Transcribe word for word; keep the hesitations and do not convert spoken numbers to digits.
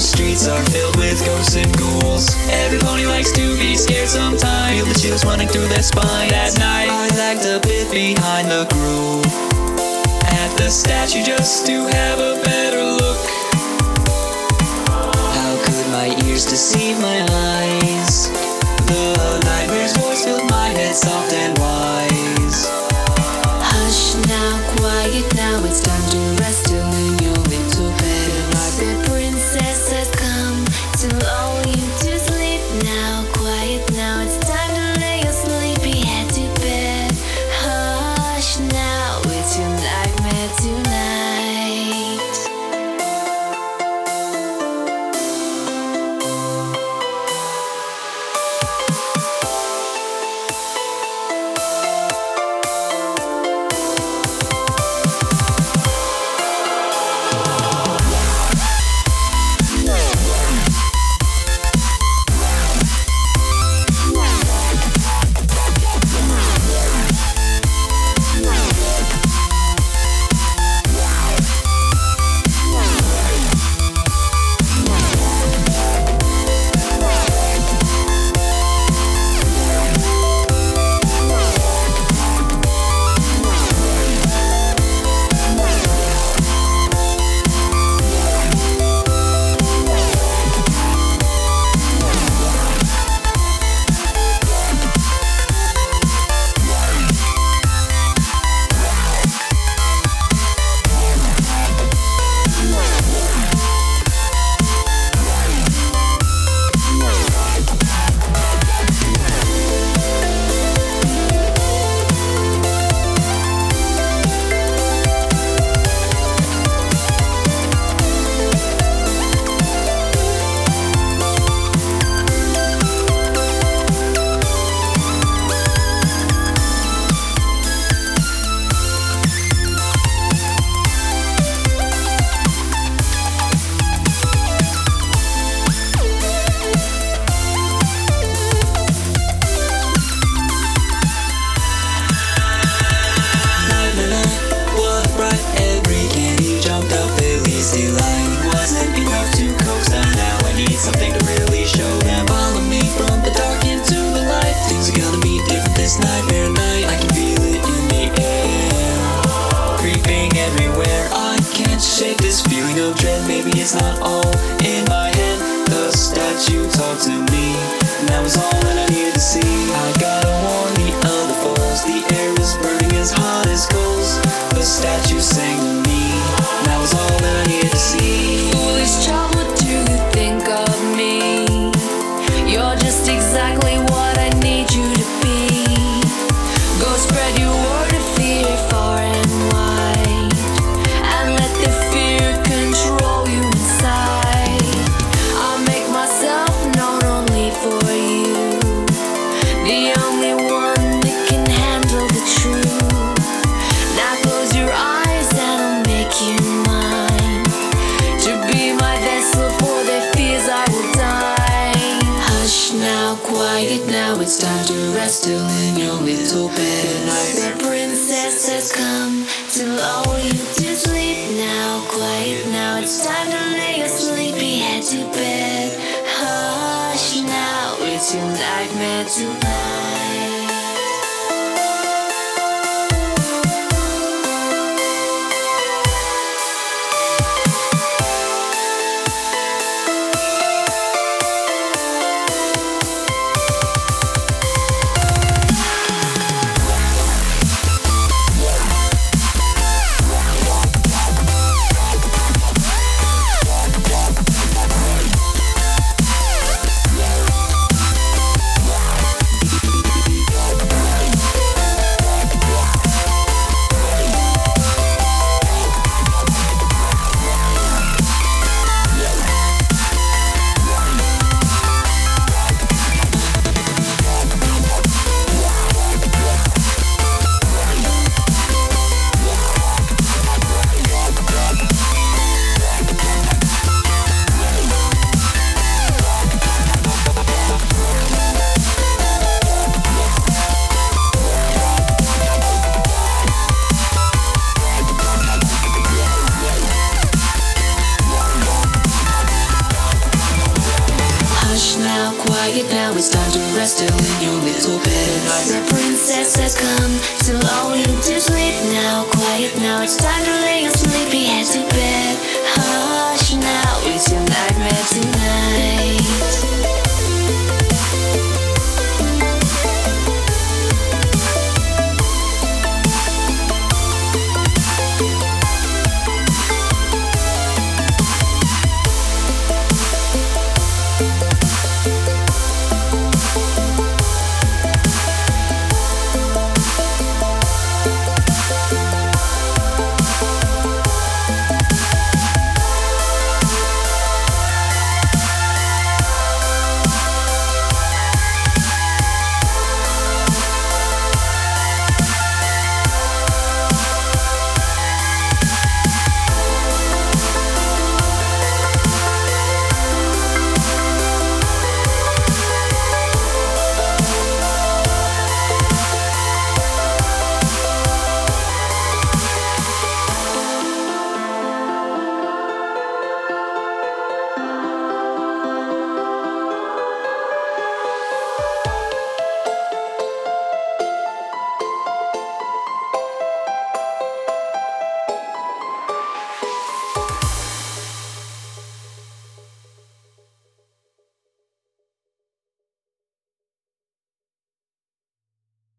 streets are filled with ghosts and ghouls. Every pony likes to be scared sometimes. Feel the chills running through their spine. That night I lagged a bit behind the group at the statue just to have a better look. How could my ears deceive my eyes? The nightmare's voice filled my head soft and wise. Hush now, quiet now, it's time to rest till in your little bed. The nightmare princess has come to lull you to sleep now. Quiet now, it's time to lay your sleepy head to bed. Hush now, it's your nightmare tonight. It's not all in my head. The statue talked to me, and that was all that I needed to see. I gotta warn the other foes, the air is burning as hot as coals. The statue sang to me, and that was all that I needed to see. Foolish child, what do you think of me? You're just exactly what I need you to be. Go spread your word of fear far and wide, and let the fear control you inside. I'll make myself known only for you, the only one that can handle the truth. Now close your eyes and I'll make you mine, to be my vessel for their fears I will die. Hush now, quiet now, it's time to rest till in your little bed. The princess has come to lull you to sleep now. Quiet now, it's time to lay your sleepy head to bed. Hush now, it's your nightmare tonight. Quiet now, it's time to rest in your little bed. The princess has come to lull you to sleep now. Quiet now, it's time to lay your sleepy head to bed. Hush now, it's